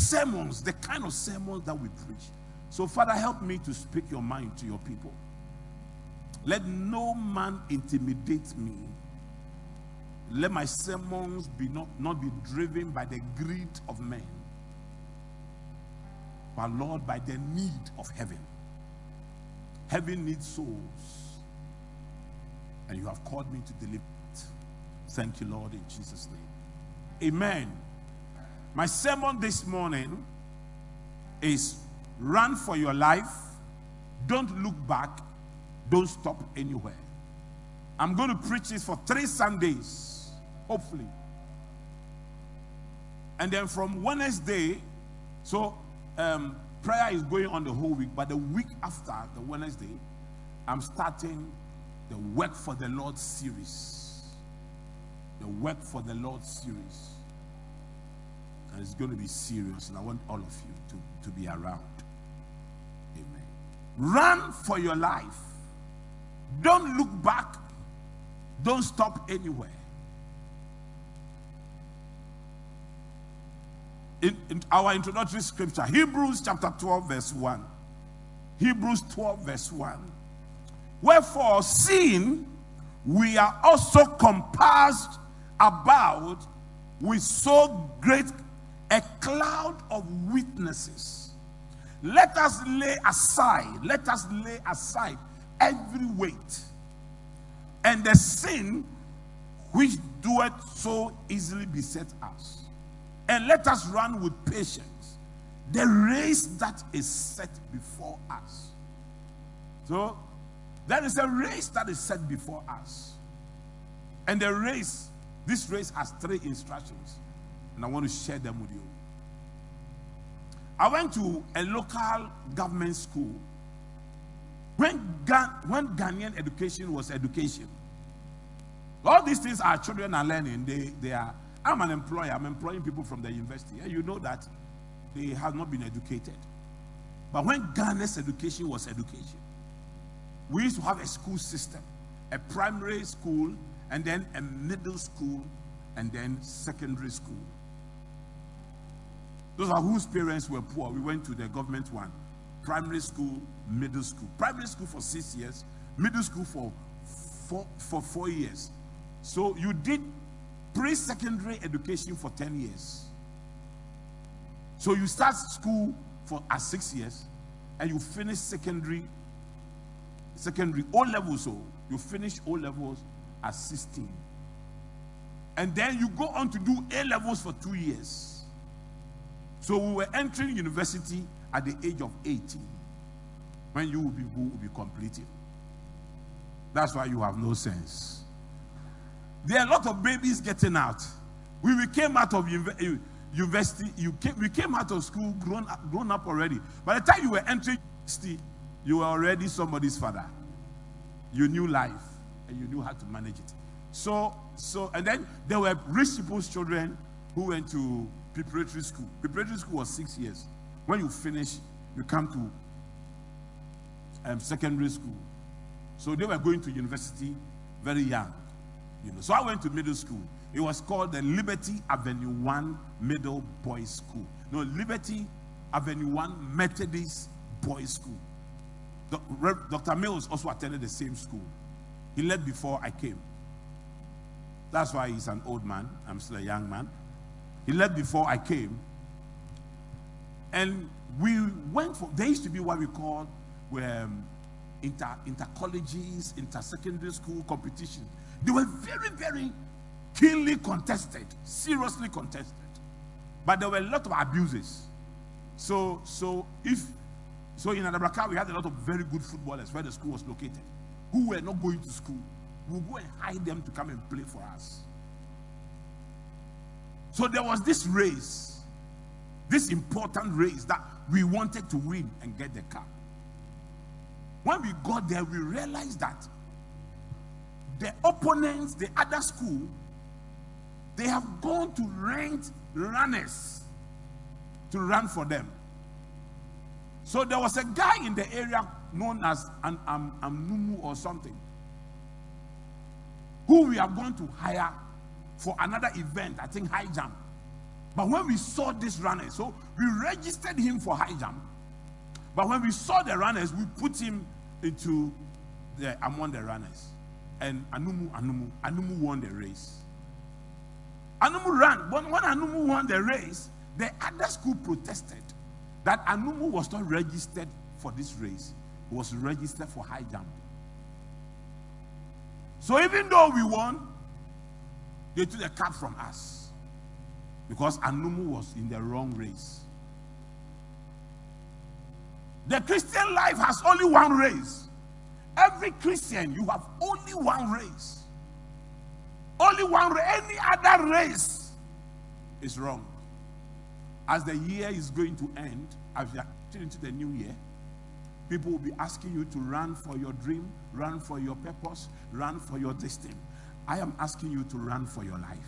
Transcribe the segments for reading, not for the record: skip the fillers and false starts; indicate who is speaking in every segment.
Speaker 1: sermons, the kind of sermons that we preach. So, Father, help me to speak your mind to your people. Let no man intimidate me. Let my sermons be not be driven by the greed of men, but, Lord, by the need of heaven. Heaven needs souls, and you have called me to deliver it. Thank you, Lord, in Jesus' name. Amen. My sermon this morning is run for your life. Don't look back. Don't stop anywhere. I'm going to preach this for 3 Sundays, hopefully. And then from Wednesday, so prayer is going on the whole week, but the week after the Wednesday, I'm starting the Work for the Lord series. The Work for the Lord series. And it's going to be serious, and I want all of you to be around. Amen. Run for your life. Don't look back. Don't stop anywhere. In our introductory scripture, Hebrews chapter 12 verse 1. Hebrews 12 verse 1. Wherefore, seeing we are also compassed about with so great a cloud of witnesses, let us lay aside every weight and the sin which doeth so easily beset us, and let us run with patience the race that is set before us. So there is a race that is set before us, and this race has 3 instructions, and I want to share them with you. I went to a local government school. When Ghanaian education was education, all these things our children are learning. They are. I'm an employer. I'm employing people from the university, and you know that they have not been educated. But when Ghana's education was education, we used to have a school system, a primary school, and then a middle school, and then secondary school. Those are whose parents were poor. We went to the government one. Primary school, middle school. Primary school for 6 years, middle school for 4 years. So you did pre-secondary education for 10 years. So you start school at 6 years, and you finish secondary O levels. So you finish O levels at 16. And then you go on to do A levels for 2 years. So we were entering university at the age of 18, when you will be completing. That's why you have no sense. There are a lot of babies getting out. We came out of university. We came out of school grown up already. By the time you were entering university, you were already somebody's father. You knew life, and you knew how to manage it. So and then there were rich people's children who went to preparatory school. Preparatory school was 6 years. When you finish, you come to secondary school. So they were going to university very young. So I went to middle school. It was called the Liberty Avenue 1 Middle Boys School. No, Liberty Avenue 1 Methodist Boys School. Dr. Mills also attended the same school. He left before I came. That's why he's an old man. I'm still a young man. He left before I came. And we went for, there used to be what we call inter-colleges, inter-secondary school competition. They were very, very keenly contested, seriously contested. But there were a lot of abuses. So in Adabraka, we had a lot of very good footballers where the school was located, who were not going to school. We would go and hide them to come and play for us. So there was this race, this important race that we wanted to win and get the cup. When we got there, we realized that the opponents, the other school, they have gone to rent runners to run for them. So there was a guy in the area known as Amnumu or something, who we are going to hire for another event, I think high jump. But when we saw this runner, so we registered him for high jump. But when we saw the runners, we put him into among the runners. And Anumu won the race. Anumu ran. When Anumu won the race, the other school protested that Anumu was not registered for this race. He was registered for high jump. So even though we won, they took the cap from us because Anumu was in the wrong race. The Christian life has only one race. Every Christian, you have only one race. Only one race. Any other race is wrong. As the year is going to end, as we are entering into the new year, people will be asking you to run for your dream, run for your purpose, run for your destiny. I am asking you to run for your life.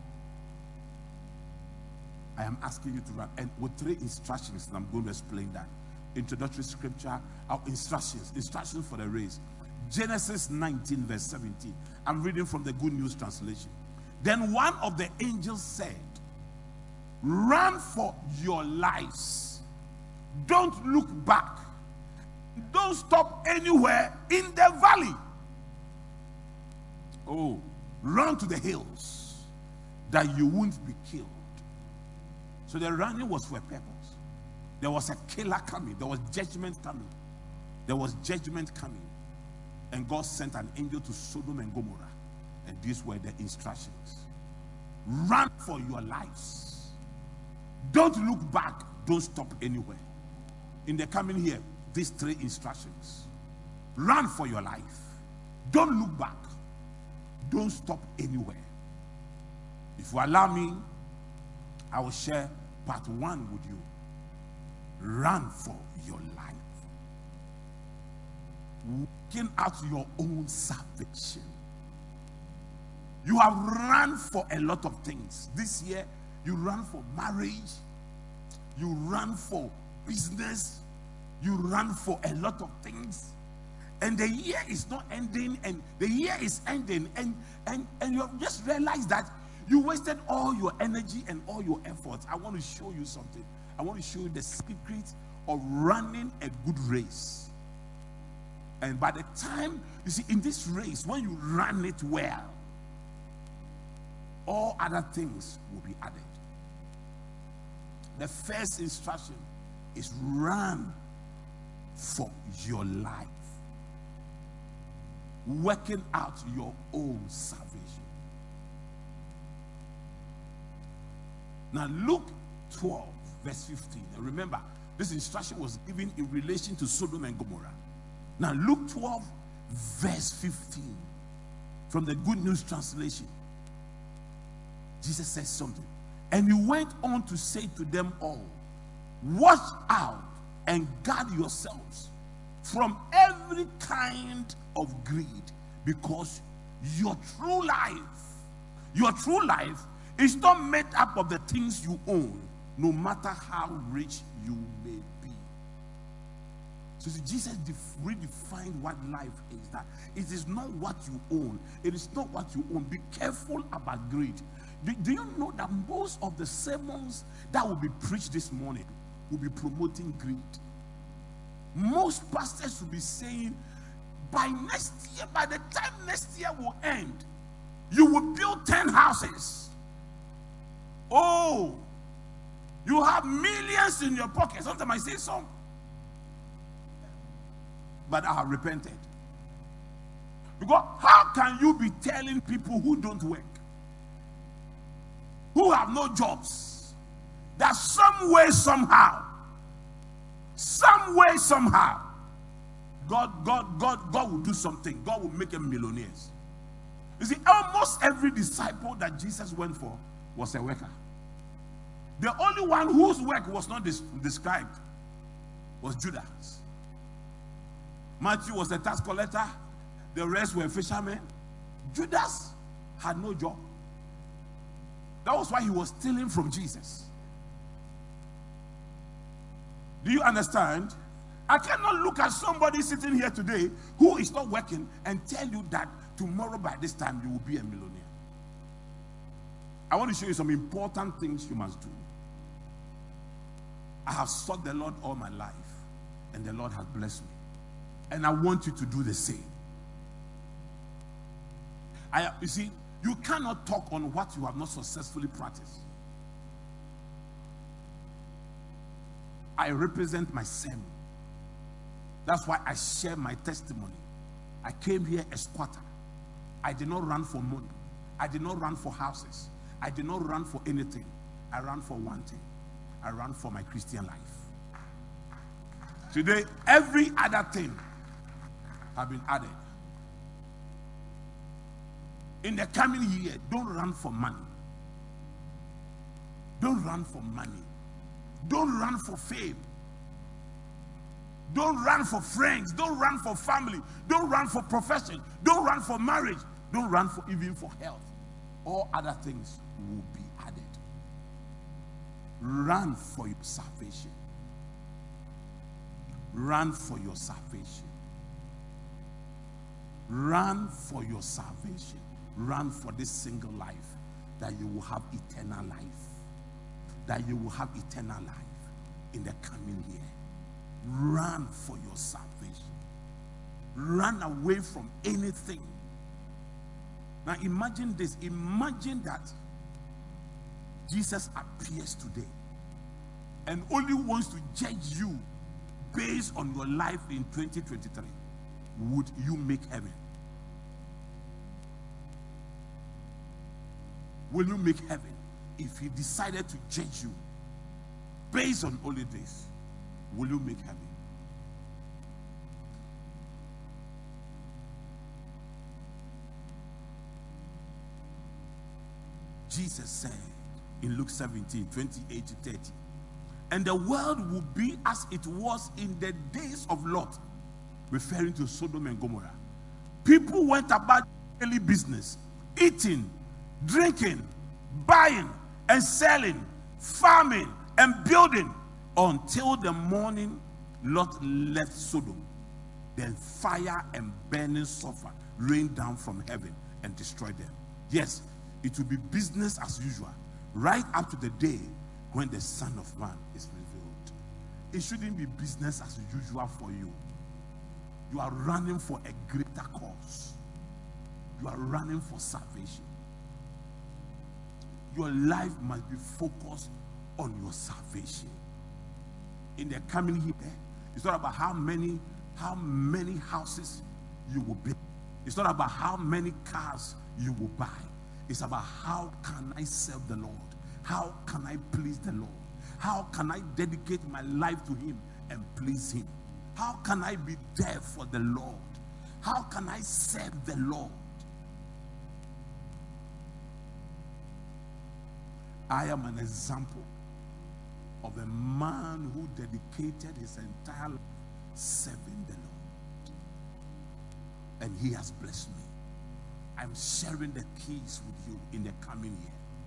Speaker 1: I am asking you to run. And with 3 instructions, and I'm going to explain that. Introductory scripture, our instructions for the race. Genesis 19 verse 17. I'm reading from the Good News Translation. Then one of the angels said, run for your lives. Don't look back. Don't stop anywhere in the valley. Oh, run to the hills that you won't be killed. So the running was for a purpose. There was a killer coming. There was judgment coming. There was judgment coming. And God sent an angel to Sodom and Gomorrah. And these were the instructions. Run for your lives. Don't look back. Don't stop anywhere. In the coming year, these 3 instructions. Run for your life. Don't look back. Don't stop anywhere. If you allow me, I will share part 1 with you. Run for your life. Working out your own salvation. You have run for a lot of things. This year, you run for marriage. You run for business. You run for a lot of things. And the year is not ending, and the year is ending, and you have just realized that you wasted all your energy and all your efforts. I want to show you something. I want to show you the secret of running a good race. And by the time, you see, in this race, when you run it well, all other things will be added. The first instruction is run for your life. Working out your own salvation. Now Luke 12 verse 15. And remember, this instruction was given in relation to Sodom and Gomorrah. Now Luke 12 verse 15 from the Good News Translation. Jesus says something. And he went on to say to them all, watch out and guard yourselves from every kind of greed, because your true life is not made up of the things you own, no matter how rich you may be. So see, Jesus redefined what life is. That it is not what you own. It is not what you own. Be careful about greed. Do you know that most of the sermons that will be preached this morning will be promoting greed? Most pastors will be saying, by next year, by the time next year will end, you will build 10 houses. Oh, you have millions in your pocket. Sometimes I say so, but I have repented. Because how can you be telling people who don't work, who have no jobs, that some way, somehow, God will do something. God will make them millionaires. You see, almost every disciple that Jesus went for was a worker. The only one whose work was not described was Judas. Matthew was a tax collector. The rest were fishermen. Judas had no job. That was why he was stealing from Jesus. Do you understand? I cannot look at somebody sitting here today who is not working and tell you that tomorrow by this time you will be a millionaire. I want to show you some important things you must do. I have sought the Lord all my life, and the Lord has blessed me. And I want you to do the same. You see, you cannot talk on what you have not successfully practiced. I represent my sermon. That's why I share my testimony. I came here a squatter. I did not run for money. I did not run for houses. I did not run for anything. I ran for one thing. I ran for my Christian life. Today, every other thing have been added. In the coming year, don't run for money. Don't run for money. Don't run for fame. Don't run for friends. Don't run for family. Don't run for profession. Don't run for marriage. Don't run for even for health. All other things will be added. Run for your salvation. Run for your salvation. Run for your salvation. Run for this single life, that you will have eternal life. That you will have eternal life in the coming year. Run for your salvation. Run away from anything. Now imagine this. Imagine that Jesus appears today and only wants to judge you based on your life in 2023. Would you make heaven? Will you make heaven if he decided to judge you based on only this? Will you make heaven? Jesus said in Luke 17, 28 to 30, and the world will be as it was in the days of Lot, referring to Sodom and Gomorrah. People went about daily business, eating, drinking, buying and selling, farming and building, until the morning Lot left Sodom. Then fire and burning sulfur rained down from heaven and destroyed them. Yes, it will be business as usual right up to the day when the Son of Man is revealed. It shouldn't be business as usual for you. You are running for a greater cause. You are running for salvation. Your life must be focused on your salvation. In the coming year, it's not about how many houses you will build. It's not about how many cars you will buy. It's about how can I serve the Lord? How can I please the Lord? How can I dedicate my life to him and please him? How can I be there for the Lord? How can I serve the Lord? I am an example of a man who dedicated his entire life serving the Lord. And he has blessed me. I'm sharing the keys with you in the coming year.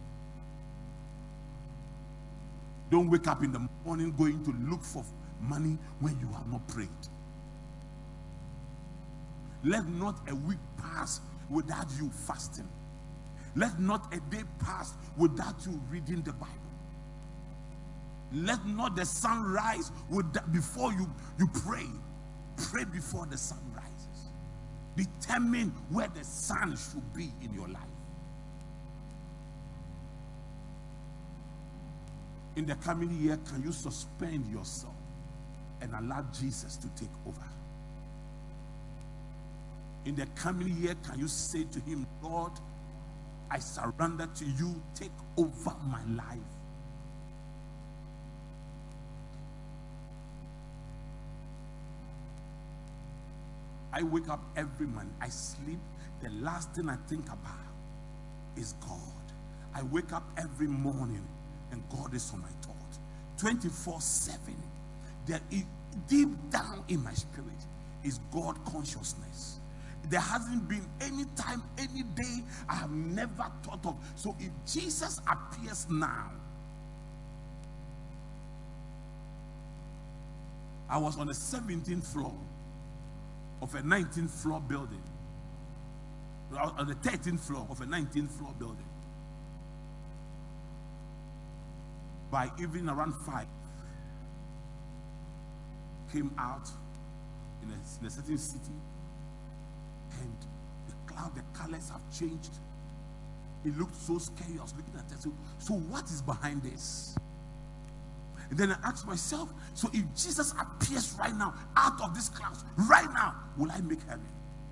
Speaker 1: Don't wake up in the morning going to look for money when you have not prayed. Let not a week pass without you fasting. Let not a day pass without you reading the Bible. Let not the sun rise before you pray. Pray before the sun rises. Determine where the sun should be in your life. In the coming year, can you suspend yourself and allow Jesus to take over? In the coming year, can you say to him, Lord, I surrender to you, take over my life. I wake up every morning, I sleep, the last thing I think about is God. I wake up every morning and God is on my thoughts 24/7. There is, deep down in my spirit is God consciousness. There hasn't been any time, any day I have never thought of. So if Jesus appears now, I was on the 17th floor of a 19th floor building. On the 13th floor of a 19th floor building. By evening around 5, came out in a certain city, and the cloud, the colors have changed. It looked so scary. I was looking at it. So what is behind this? And then I asked myself, so if Jesus appears right now out of this clouds, right now, will I make heaven?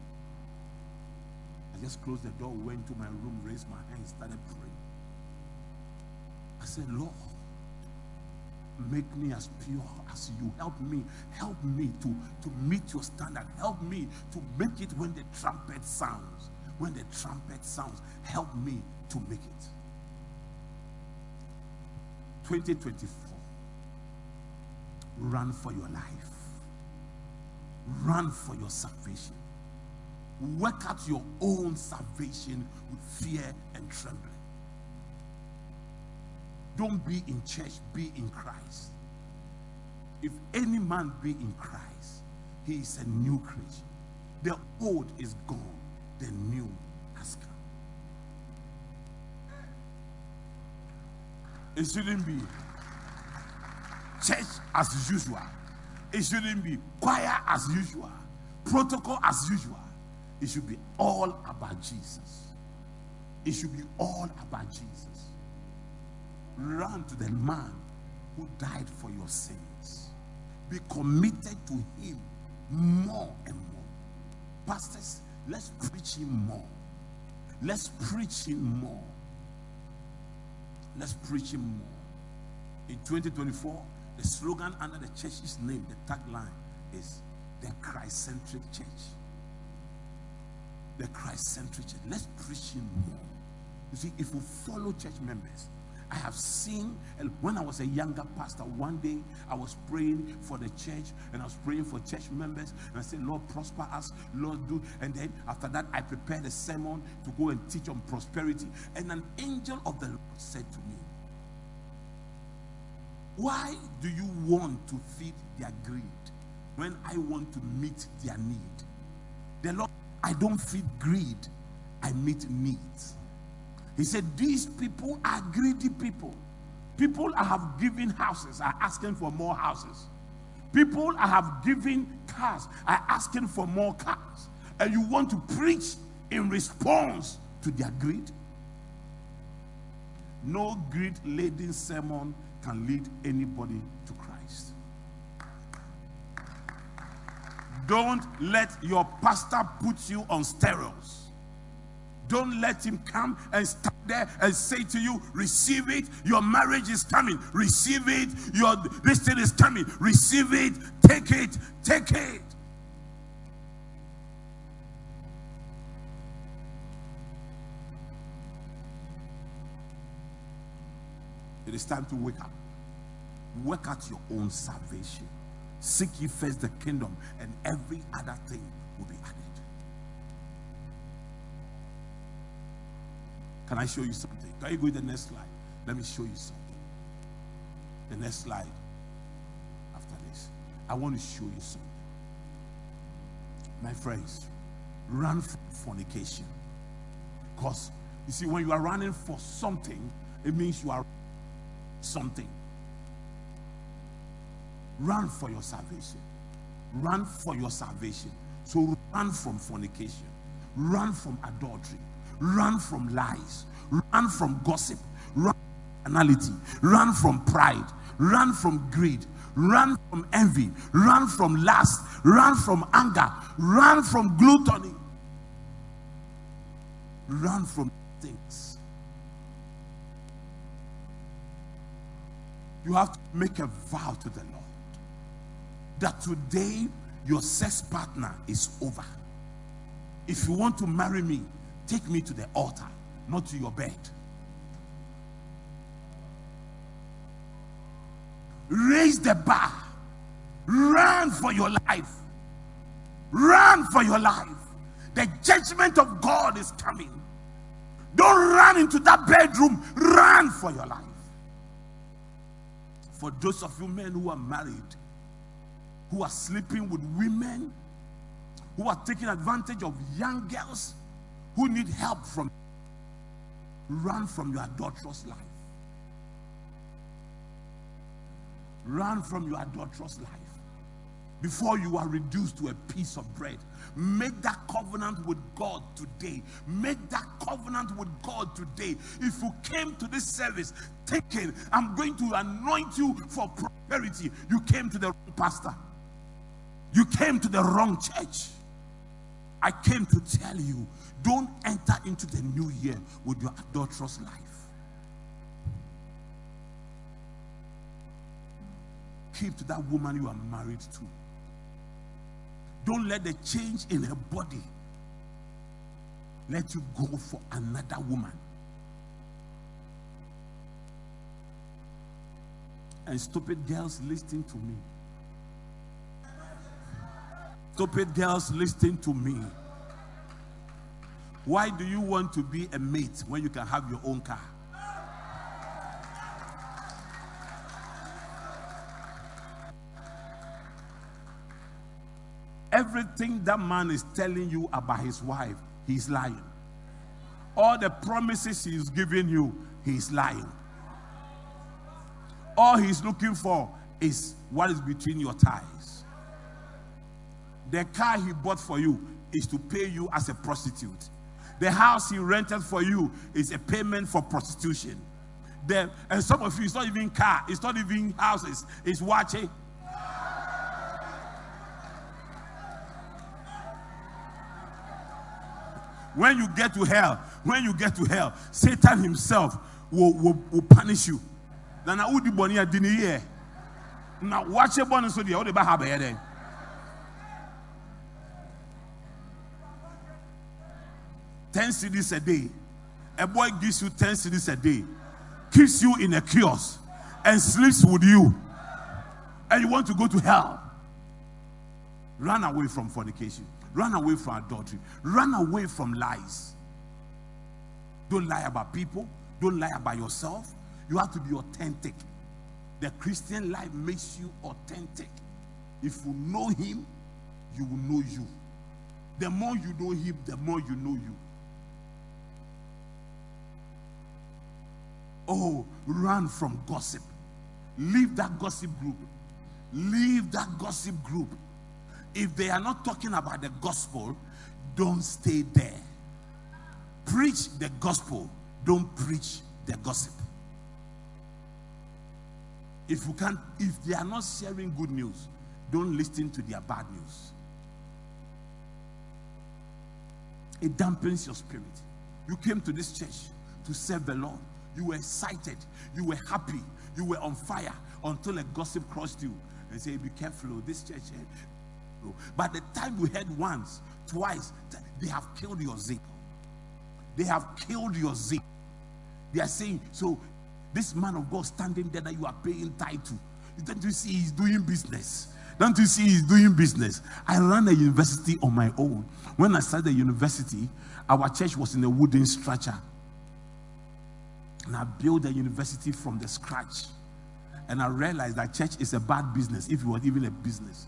Speaker 1: I just closed the door, went to my room, raised my hands, started praying. I said, Lord, make me as pure as you. Help me to meet your standard. Help me to make it when the trumpet sounds. When the trumpet sounds, help me to make it. 2024. Run for your life. Run for your salvation. Work out your own salvation with fear and trembling. Don't be in church, be in Christ. If any man be in Christ, he is a new creature. The old is gone, the new has come. It shouldn't be church as usual. It shouldn't be choir as usual, protocol as usual. It should be all about Jesus. It should be all about Jesus. Run to the man who died for your sins. Be committed to him more and more. Pastors, let's preach him more. Let's preach him more. Let's preach him more. In 2024, the slogan under the church's name, the tagline, is the Christ-centric church. The Christ-centric church. Let's preach him more. You see, if we follow church members, I have seen, when I was a younger pastor, one day I was praying for the church, and I was praying for church members, and I said, Lord, prosper us, Lord, do. And then after that, I prepared a sermon to go and teach on prosperity. And an angel of the Lord said to me, why do you want to feed their greed when I want to meet their need? The Lord, I don't feed greed, I meet needs. He said, these people are greedy people. People I have given houses are asking for more houses. People I have given cars are asking for more cars. And you want to preach in response to their greed? No greed-laden sermon can lead anybody to Christ. Don't let your pastor put you on steroids. Don't let him come and stand there and say to you, receive it, your marriage is coming, receive it, your this thing is coming, receive it, take it, take it. It is time to wake up. Work out your own salvation. Seek ye first the kingdom, and every other thing will be added. Can I show you something? Can you go to the next slide? Let me show you something. The next slide after this. I want to show you something. My friends, run from fornication. Because, you see, when you are running for something, it means you are something. Run for your salvation. Run for your salvation. So run from fornication. Run from adultery. Run from lies. Run from gossip. Run from carnality. Run from pride. Run from greed. Run from envy. Run from lust. Run from anger. Run from gluttony. Run from things. You have to make a vow to the Lord that today your sex partner is over. If you want to marry me, take me to the altar, not to your bed. Raise the bar. Run for your life. Run for your life. The judgment of God is coming. Don't run into that bedroom. Run for your life. For those of you men who are married, who are sleeping with women, who are taking advantage of young girls, who need help from, run from your adulterous life. Run from your adulterous life. before you are reduced to a piece of bread. Make that covenant with God today. Make that covenant with God today. If you came to this service thinking, I'm going to anoint you for prosperity, you came to the wrong pastor. You came to the wrong church. I came to tell you, don't enter into the new year with your adulterous life. Keep to that woman you are married to. Don't let the change in her body let you go for another woman. And stupid girls, listen to me. Stupid girls, listen to me. Why do you want to be a mate when you can have your own car? Everything that man is telling you about his wife, he's lying. All the promises he's giving you, he's lying. All he's looking for is what is between your thighs. The car he bought for you is to pay you as a prostitute. The house he rented for you is a payment for prostitution. And some of you, it's not even car, it's not even houses, it's watching. When you get to hell, Satan himself will punish you. Now, who did Bonia didn't hear? Now, watch a bonus with the other Bahabe. 10 cedis a day. A boy gives you 10 cedis a day, keeps you in a kiosk, and sleeps with you. And you want to go to hell. Run away from fornication. Run away from adultery. Run away from lies. Don't lie about people. Don't lie about yourself. You have to be authentic. The Christian life makes you authentic. If you know him, you will know you. The more you know him, the more you know you. Oh, run from gossip. Leave that gossip group. Leave that gossip group. If they are not talking about the gospel, don't stay there. Preach the gospel. Don't preach the gossip. If they are not sharing good news, don't listen to their bad news. It dampens your spirit. You came to this church to serve the Lord. You were excited. You were happy. You were on fire until a gossip crossed you and said, be careful, this church. By the time you heard once, twice, they have killed your zeal. They have killed your zeal. They are saying, so this man of God standing there that you are paying tithe to, don't you see he's doing business? Don't you see he's doing business? I ran a university on my own. When I started the university, our church was in a wooden structure. And I built the university from the scratch. And I realized that church is a bad business, if it was even a business.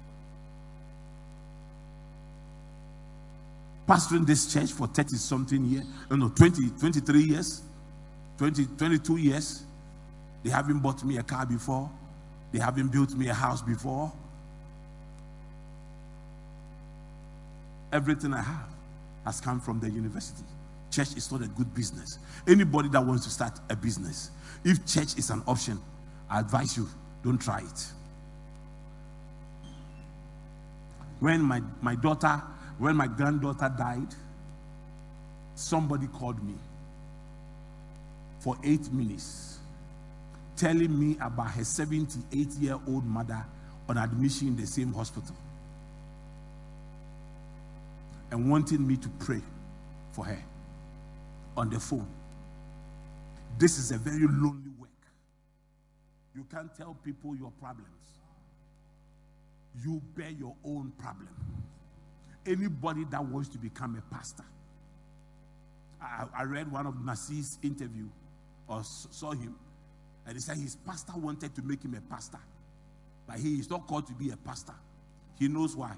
Speaker 1: Pastoring this church for 30-something years, 23 years, 22 years. They haven't bought me a car before. They haven't built me a house before. Everything I have has come from the university. Church is not a good business. Anybody that wants to start a business, if church is an option, I advise you, don't try it. When my granddaughter died, somebody called me for 8 minutes telling me about her 78-year-old mother on admission in the same hospital and wanting me to pray for her on the phone. This is a very lonely work. You can't tell people your problems. You bear your own problem. Anybody that wants to become a pastor. I read one of Nasir's interview, or saw him, and he said his pastor wanted to make him a pastor. But he is not called to be a pastor. He knows why.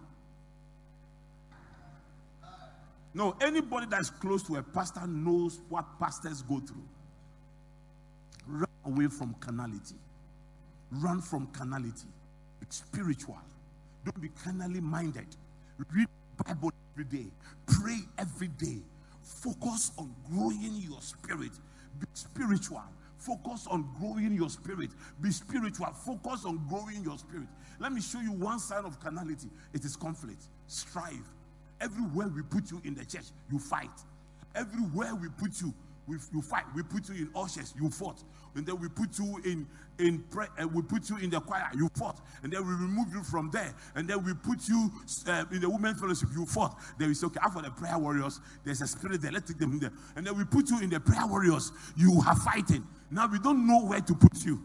Speaker 1: No, anybody that's close to a pastor knows what pastors go through. Run away from carnality. Run from carnality. It's spiritual. Don't be carnally minded. Read the Bible every day. Pray every day. Focus on growing your spirit. Be spiritual. Focus on growing your spirit. Be spiritual. Focus on growing your spirit. Let me show you one sign of carnality. It is conflict, strife. Everywhere we put you in the church, you fight. Everywhere we put you, you fight. We put you in ushers, you fought. And then we put you we put you in the choir, you fought. And then we remove you from there. And then we put you in the women's fellowship, you fought. Then we say, okay, after the prayer warriors, there's a spirit there, let's take them in there. And then we put you in the prayer warriors, you are fighting. Now we don't know where to put you.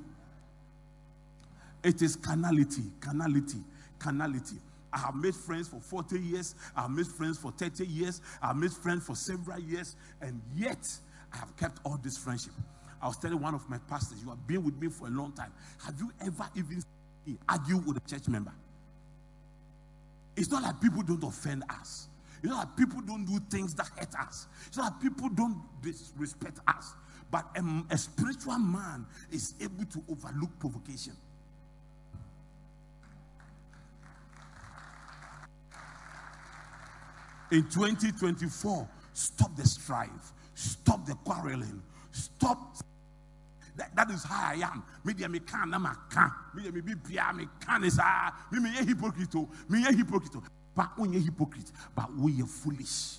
Speaker 1: It is carnality. I have made friends for 40 years. I have made friends for 30 years. I have made friends for several years. And yet, I have kept all this friendship. I was telling one of my pastors, you have been with me for a long time. Have you ever even seen me argue with a church member? It's not like people don't offend us. It's not like people don't do things that hurt us. It's not like people don't disrespect us. But a spiritual man is able to overlook provocation. In 2024, stop the strife, stop the quarreling, stop. That is how I am. Media me can, na can. Media me be pia me can is me hypocrite. But we are hypocrite, but we are foolish.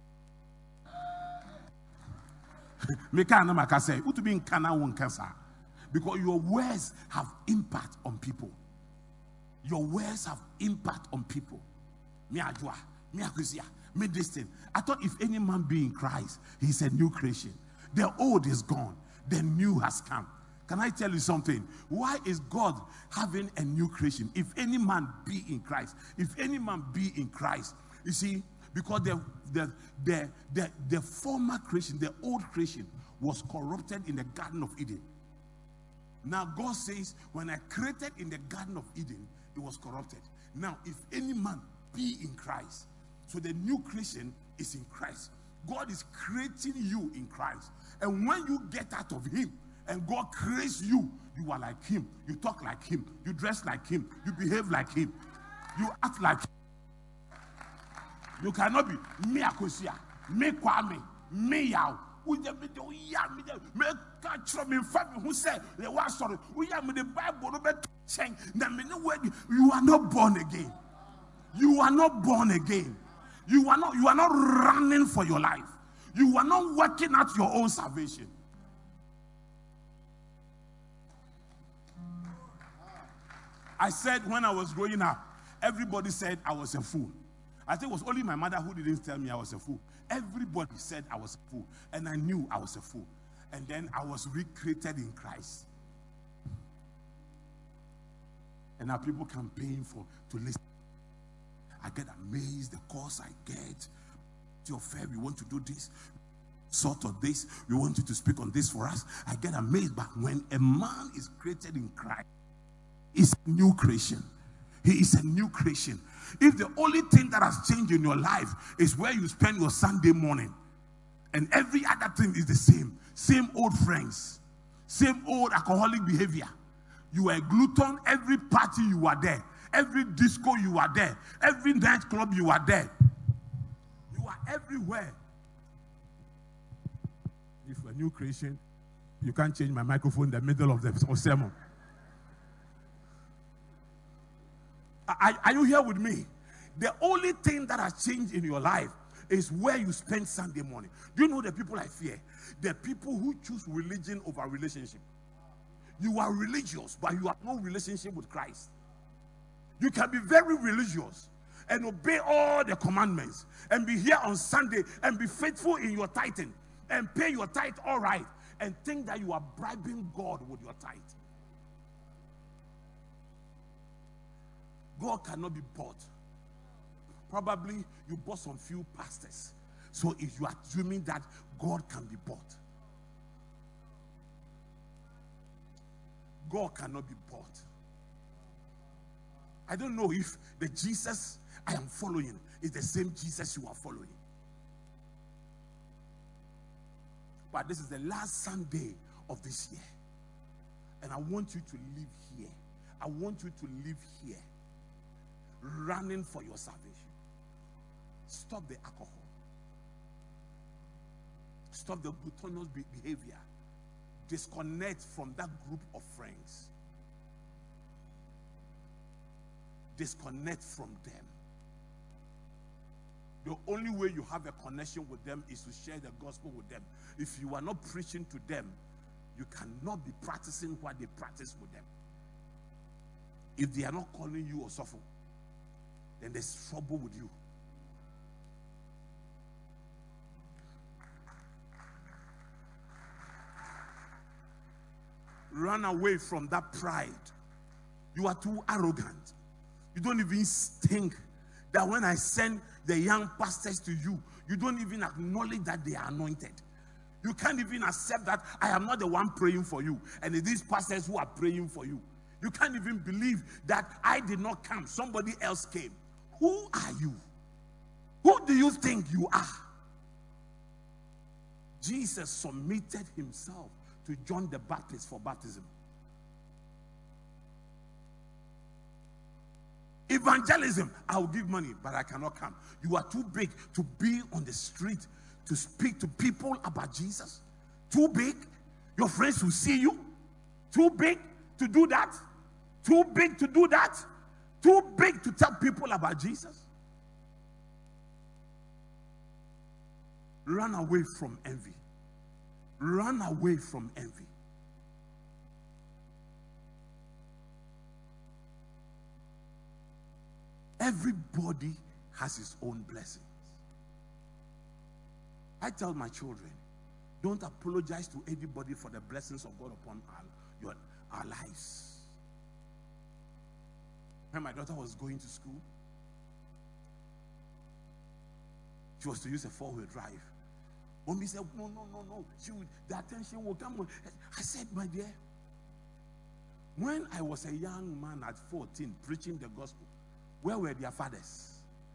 Speaker 1: Me can na can say, "What to be in Kana won cancer?" Because your words have impact on people. Your words have impact on people. Me ajua. Me this thing. I thought if any man be in Christ, he's a new creation. The old is gone, the new has come. Can I tell you something? Why is God having a new creation? If any man be in Christ, you see, because the former creation, the old creation, was corrupted in the Garden of Eden. Now God says, when I created in the Garden of Eden, it was corrupted. Now, if any man be in Christ, so the new creation is in Christ. God is creating you in Christ. And when you get out of him and God creates you, you are like him. You talk like him. You dress like him. You behave like him. You act like him. You cannot be me akosia, me kwame, me yaw. You are not born again. You are not born again. You are not running for your life. You are not working out your own salvation. I said when I was growing up, everybody said I was a fool. I think it was only my mother who didn't tell me I was a fool. Everybody said I was a fool, and I knew I was a fool. And then I was recreated in Christ. And now people campaign to listen. I get amazed the course I get. Your fair, we want to do this, sort of this. We want you to speak on this for us. I get amazed. But when a man is created in Christ, he's a new creation. He is a new creation. If the only thing that has changed in your life is where you spend your Sunday morning, and every other thing is the same old friends, same old alcoholic behavior. You are a glutton. Every party you are there. Every disco you are there. Every nightclub you are there. You are everywhere. If you're a new creation, you can't change my microphone in the middle of the sermon. Are you here with me? The only thing that has changed in your life is where you spend Sunday morning. Do you know the people I fear? The people who choose religion over relationship. You are religious, but you have no relationship with Christ. You can be very religious and obey all the commandments and be here on Sunday and be faithful in your tithing and pay your tithe all right and think that you are bribing God with your tithe. God cannot be bought. Probably you bought some few pastors. So if you are assuming that God can be bought, God cannot be bought. I don't know if the Jesus I am following is the same Jesus you are following. But this is the last Sunday of this year. And I want you to live here. I want you to live here. running for your salvation. Stop the alcohol. Stop the gluttonous behavior. Disconnect from that group of friends. Disconnect from them. The only way you have a connection with them is to share the gospel with them. If you are not preaching to them, you cannot be practicing what they practice with them. If they are not calling you Osofo, then there's trouble with you. Run away from that pride. You are too arrogant. You don't even think that when I send the young pastors to you, you don't even acknowledge that they are anointed. You can't even accept that I am not the one praying for you, and it is pastors who are praying for you. You can't even believe that I did not come, somebody else came. Who are you? Who do you think you are? Jesus submitted himself to John the Baptist for baptism. Evangelism, I will give money, but I cannot come. You are too big to be on the street to speak to people about Jesus. Too big? Your friends will see you. Too big to do that? Too big to do that? Too big to tell people about Jesus? Run away from envy. Run away from envy. Everybody has his own blessings. I tell my children, don't apologize to anybody for the blessings of God upon our lives. When my daughter was going to school, she was to use a four-wheel drive. Mommy said, no. The attention will come on. I said, my dear, when I was a young man at 14 preaching the gospel, where were their fathers?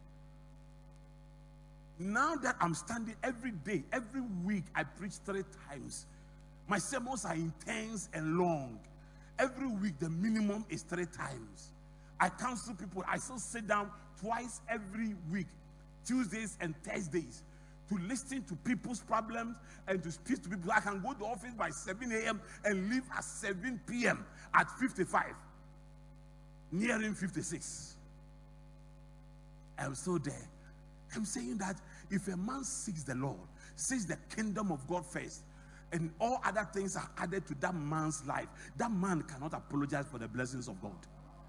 Speaker 1: Now that I'm standing every day, every week, I preach 3 times. My sermons are intense and long. Every week, the minimum is 3 times. I counsel people. I still sit down twice every week, Tuesdays and Thursdays, to listen to people's problems and to speak to people. I can go to the office by 7 a.m. and leave at 7 p.m. at 55, nearing 56. I'm still there. I'm saying that if a man seeks the Lord, seeks the kingdom of God first, and all other things are added to that man's life, that man cannot apologize for the blessings of God.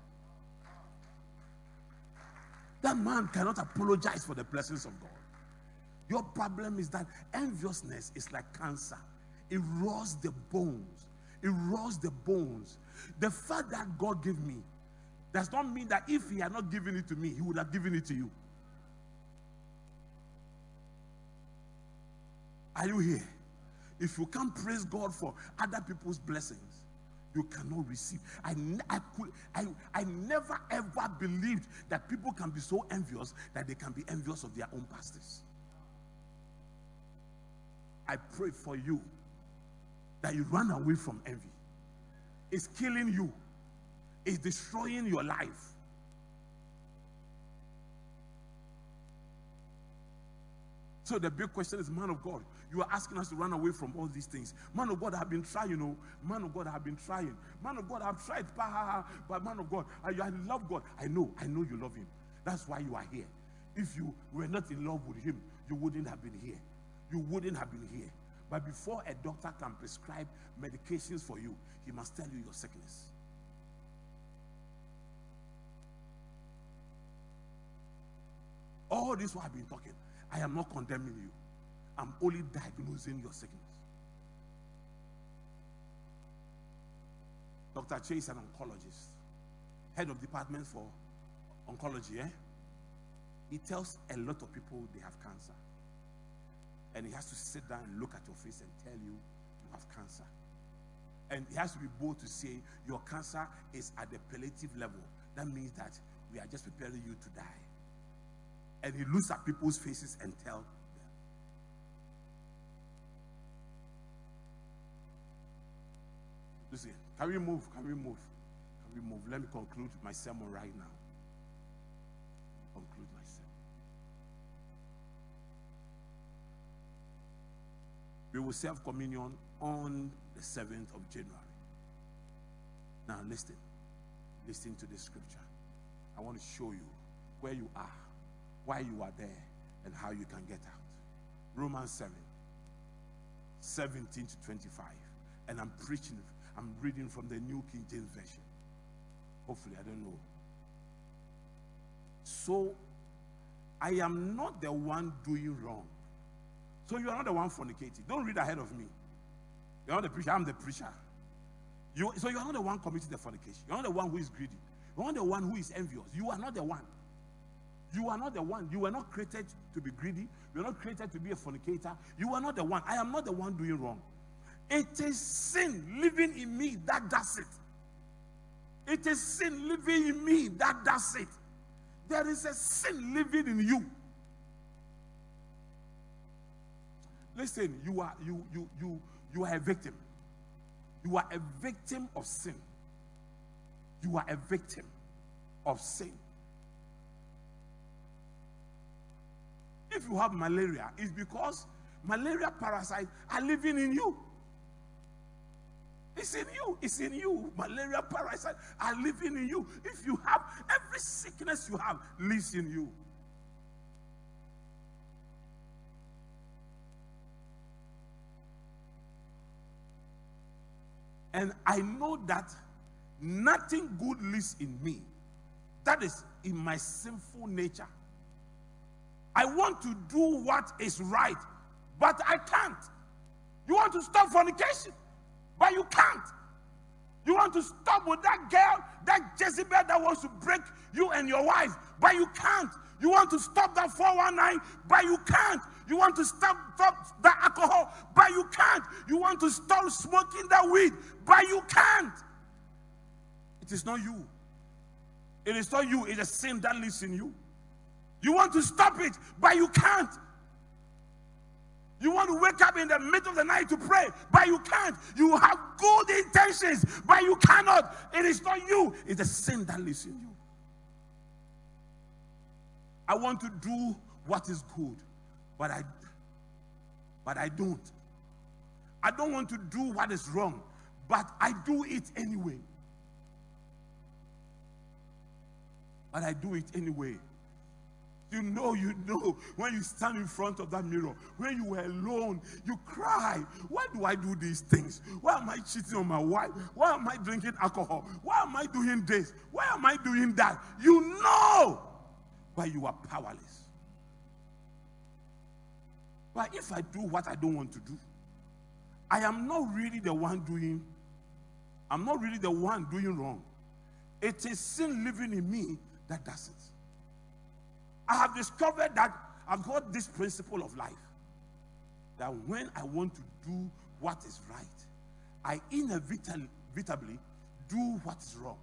Speaker 1: That man cannot apologize for the blessings of God. Your problem is that enviousness is like cancer. It rots the bones. It rots the bones. The fact that God gave me does not mean that if he had not given it to me, he would have given it to you. Are you here? If you can't praise God for other people's blessings, you cannot receive. I never ever believed that people can be so envious that they can be envious of their own pastors. I pray for you that you run away from envy. It's killing you. It's destroying your life. So the big question is, man of God, you are asking us to run away from all these things. Man of God, I have been trying, Man of God, I have been trying. Man of God, I have tried. But man of God, I love God. I know you love him. That's why you are here. If you were not in love with him, you wouldn't have been here. You wouldn't have been here. But before a doctor can prescribe medications for you, he must tell you your sickness. All this while I've been talking, I am not condemning you. I'm only diagnosing your sickness. Dr. Che is an oncologist, head of department for oncology. He tells a lot of people they have cancer. And he has to sit down and look at your face and tell you you have cancer. And he has to be bold to say your cancer is at the palliative level. That means that we are just preparing you to die. And he looks at people's faces and tells them. Listen, can we move? Let me conclude my sermon right now. We will serve communion on the 7th of January. Now listen. Listen to this scripture. I want to show you where you are, why you are there, and how you can get out. Romans 7, 17 to 25. And I'm reading from the New King James Version. Hopefully, I don't know. So, I am not the one doing wrong. So you are not the one fornicating. Don't read ahead of me. You're not the preacher, I'm the preacher. So you are not the one committing the fornication. You're not the one who is greedy. You're not the one who is envious. You are not the one. You are not the one. You were not created to be greedy. You are not created to be a fornicator. You are not the one. I am not the one doing wrong. It is sin living in me that does it. It is sin living in me that does it. There is a sin living in you. Listen, you are a victim. You are a victim of sin. You are a victim of sin. If you have malaria, it's because malaria parasites are living in you. It's in you. It's in you. Malaria parasites are living in you. If you have every sickness you have lives in you. And I know that nothing good lives in me. That is in my sinful nature. I want to do what is right, but I can't. You want to stop fornication, but you can't. You want to stop with that girl, that Jezebel that wants to break you and your wife, but you can't. You want to stop that 419, but you can't. You want to stop that alcohol, but you can't. You want to stop smoking that weed, but you can't. It is not you. It is not you. It is a sin that lives in you. You want to stop it, but you can't. You want to wake up in the middle of the night to pray, but you can't. You have good intentions, but you cannot. It is not you. It's a sin that lives in you. I want to do what is good, but I don't. I don't want to do what is wrong, but I do it anyway. But I do it anyway. You know, when you stand in front of that mirror, when you were alone, you cry. Why do I do these things? Why am I cheating on my wife? Why am I drinking alcohol? Why am I doing this? Why am I doing that? You know, but you are powerless. But if I do what I don't want to do, I am not really the one doing wrong. It is sin living in me that does it. I have discovered that I've got this principle of life, that when I want to do what is right, I inevitably do what is wrong.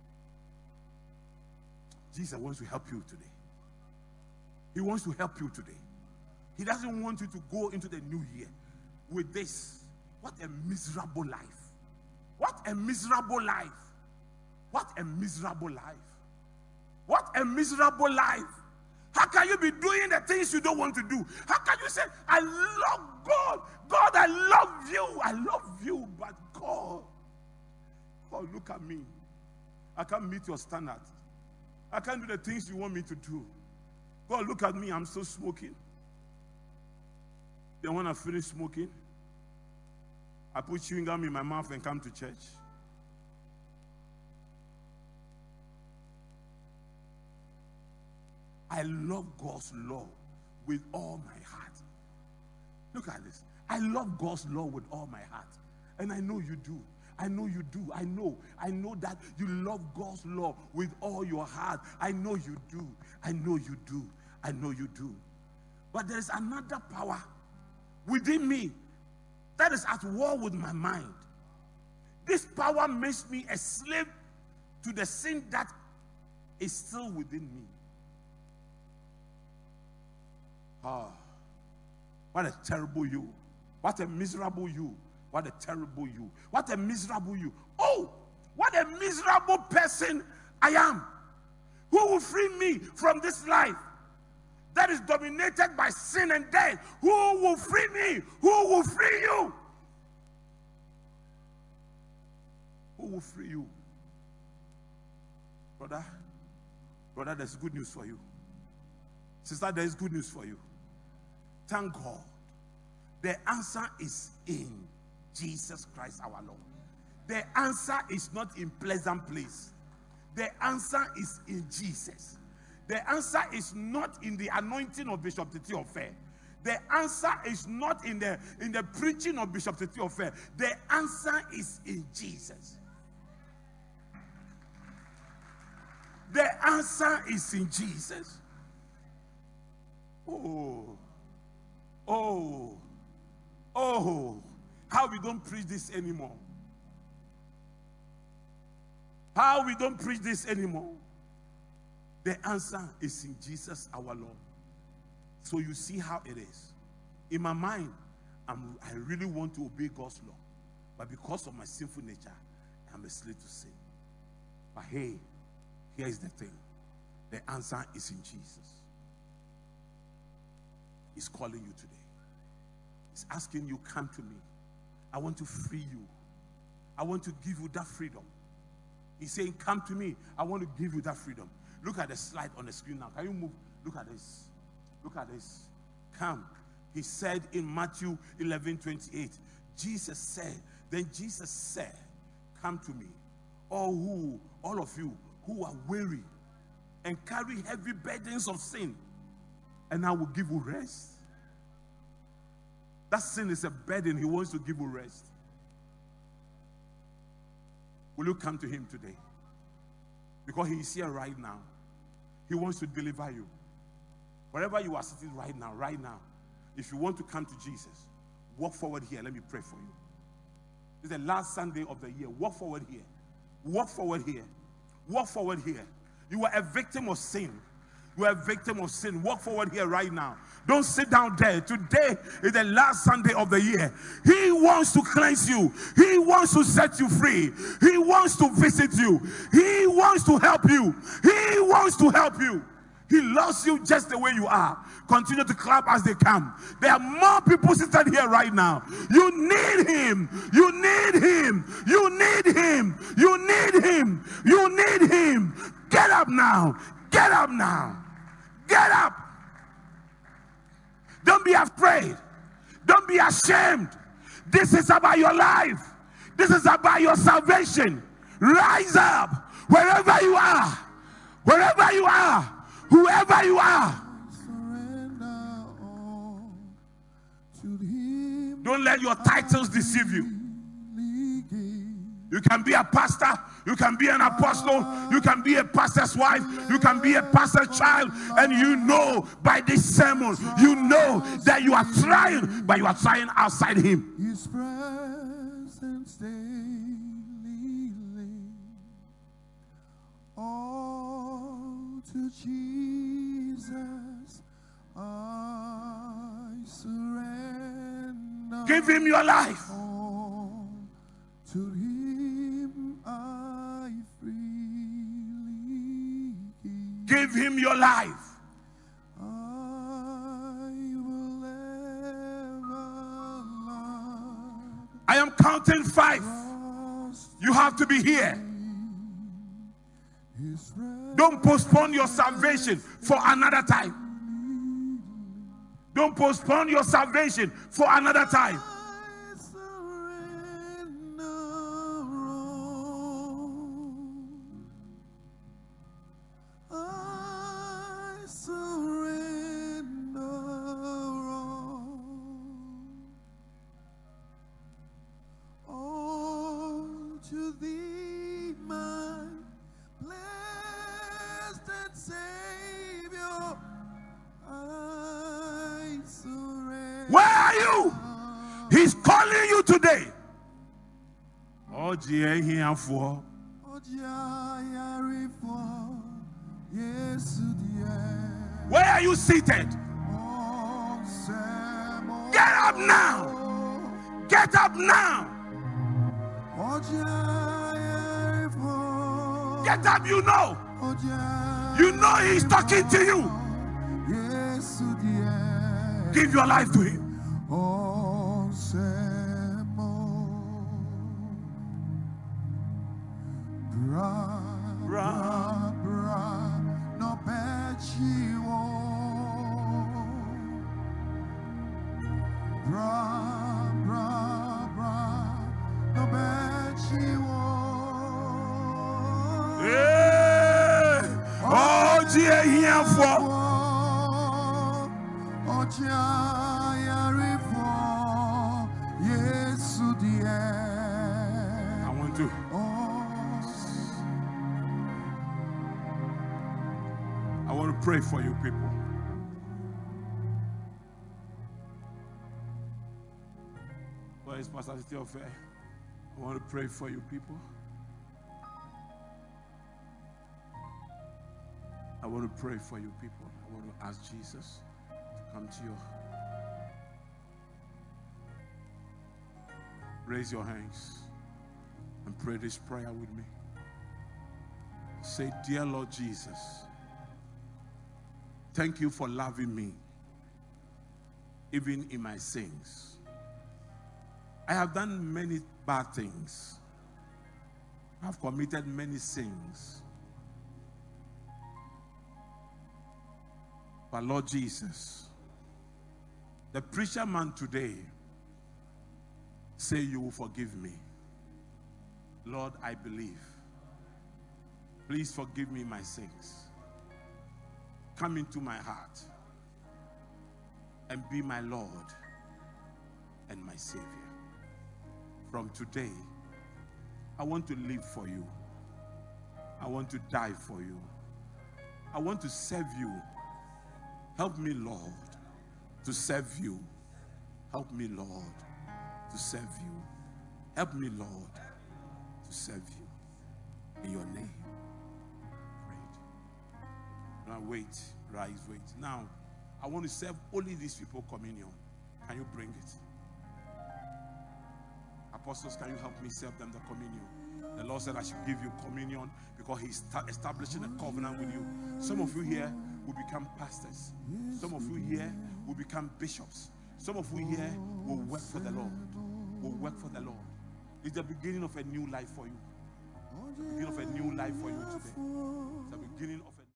Speaker 1: Jesus wants to help you today. He wants to help you today. He doesn't want you to go into the new year with this. What a miserable life. What a miserable life. What a miserable life. What a miserable life. How can you be doing the things you don't want to do? How can you say, I love God? God, I love you. I love you. But God, look at me. I can't meet your standards. I can't do the things you want me to do. God, look at me. I'm still smoking. Then when I finish smoking, I put chewing gum in my mouth and come to church. I love God's law with all my heart. Look at this. I love God's law with all my heart. And I know you do. I know you do. I know that you love God's law with all your heart. I know you do. I know you do. I know you do. But there is another power within me that is at war with my mind. This power makes me a slave to the sin that is still within me. What a terrible you. What a miserable you. What a terrible you. What a miserable you. Oh, what a miserable person I am. Who will free me from this life that is dominated by sin and death. Who will free me? Who will free you? Who will free you? Brother, there's good news for you. Sister, there's good news for you. Thank God. The answer is in Jesus Christ our Lord. The answer is not in pleasant place. The answer is in Jesus. The answer is not in the anointing of Bishop Titi Ofe. The answer is not in the preaching of Bishop Titi Ofe. The answer is in Jesus. The answer is in Jesus. How we don't preach this anymore. How we don't preach this anymore. The answer is in Jesus our Lord. So you see how it is. In my mind, I really want to obey God's law. But because of my sinful nature, I'm a slave to sin. But hey, here's the thing. The answer is in Jesus. He's calling you today. He's asking you, come to me. I want to free you. I want to give you that freedom. He's saying, come to me. I want to give you that freedom. Look at the slide on the screen now. Can you move? Look at this. Look at this. Come. He said in Matthew 11:28, Jesus said, come to me. All of you who are weary and carry heavy burdens of sin, and I will give you rest. That sin is a burden. He wants to give you rest. Will you come to him today? Because he is here right now. He wants to deliver you. Wherever you are sitting right now, if you want to come to Jesus, walk forward here. Let me pray for you. It's the last Sunday of the year. Walk forward here. Walk forward here. Walk forward here. You are a victim of sin. You are a victim of sin. Walk forward here right now. Don't sit down there. Today is the last Sunday of the year. He wants to cleanse you. He wants to set you free. He wants to visit you. He wants to help you. He wants to help you. He loves you just the way you are. Continue to clap as they come. There are more people sitting here right now. You need him. You need him. You need him. You need him. You need him. Get up now. Get up now. Get up. Don't be afraid. Don't be ashamed. This is about your life. This is about your salvation. Rise up wherever you are. Wherever you are. Whoever you are. Don't let your titles deceive you. You can be a pastor, you can be an apostle, you can be a pastor's wife, you can be a pastor's child, and you know by this sermon, you know that you are trying, but you are trying outside him. His presence daily, all to Jesus I surrender. Give him your life. To him I freely give him your life. I will ever love. I am counting 5. You have to be here. Don't postpone your salvation for another time. Don't postpone your salvation for another time. Where are you? He's calling you today. Where are you seated? Get up now. Get up now. Get up, you know. You know he's talking to you. Give your life to him. I want to pray for you people. Where is Pastor Tiofe? I want to pray for you people. I want to pray for you people. I want to ask Jesus to come to you. Raise your hands and pray this prayer with me. Say, dear Lord Jesus, thank you for loving me, even in my sins. I have done many bad things. I have committed many sins. But Lord Jesus, the preacher man today say you will forgive me. Lord, I believe. Please forgive me my sins. Come into my heart and be my Lord and my Savior. From today, I want to live for you. I want to die for you. I want to serve you. Help me, Lord, to serve you. Help me, Lord, to serve you. Help me, Lord, to serve you. In your name. Great. Now wait, rise, wait. Now, I want to serve only these people communion. Can you bring it? Apostles, can you help me serve them the communion? The Lord said I should give you communion because He's establishing a covenant with you. Some of you here will become pastors. Some of you here will become bishops. Some of you here will work for the Lord. Will work for the Lord. It's the beginning of a new life for you. It's the beginning of a new life for you today. It's the beginning of